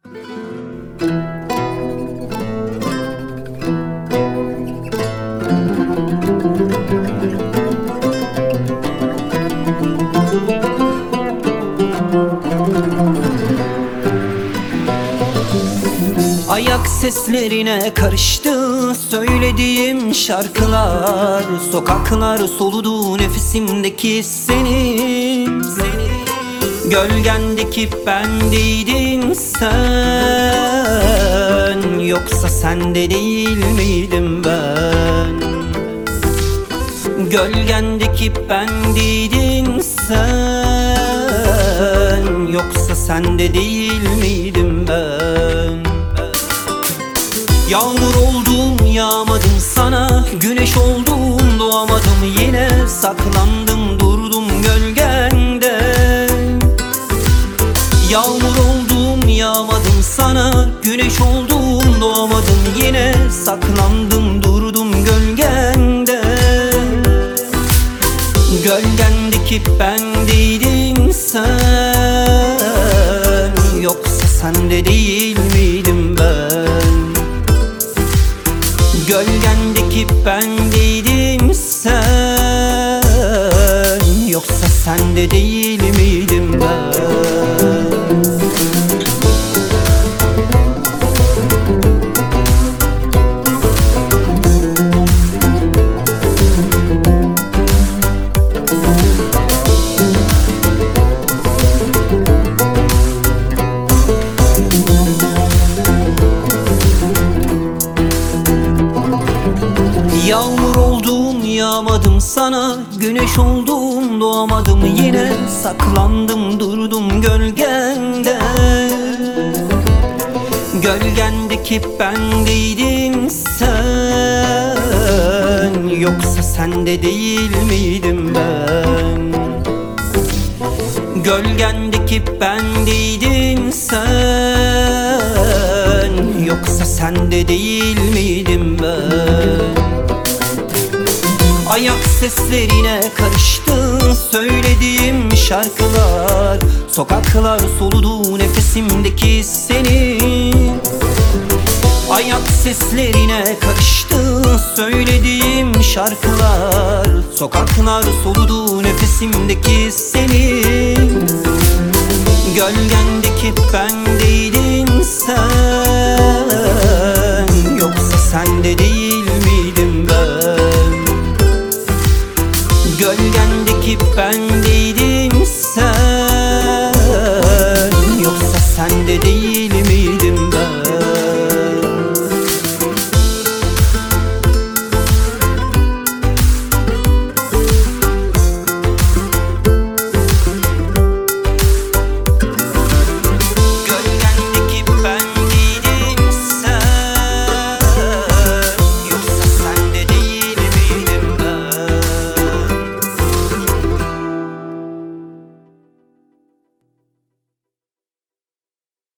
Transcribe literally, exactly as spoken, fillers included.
Ayak seslerine karıştı söylediğim şarkılar, sokaklar soludu nefesimdeki senin, senin. Gölgendeki ben değildin sen, yoksa sen de değil miydim ben? Gölgendeki ben değildin sen, yoksa sen de değil miydim ben? Yağmur oldum yağmadım sana, güneş oldum doğamadım yine, saklandım durdum gölgende. Yağmur oldum yağmadım sana, güneş oldum doğamadım yine, saklandım durdum gölgende. Gölgendeki ben değildin sen, yoksa sen de değil miydim ben? Gölgendeki ben değildin sen, yoksa sen de değil miydim ben? Yağmur oldum yağmadım sana, güneş oldum doğamadım yine, saklandım durdum gölgende. Gölgendeki ben değildin sen, yoksa sen de değil miydim ben? Gölgendeki ben değildin sen, yoksa sen de değil miydim ben? Ayak seslerine karıştı söylediğim şarkılar, sokaklar soludu nefesimdeki senin. Ayak seslerine karıştı söylediğim şarkılar, sokaklar soludu nefesimdeki senin. Gölgendeki ben değildin sen, yoksa sen de değil miydim ben? Gölgendeki ben değildin sen, yoksa sen de değil miydim?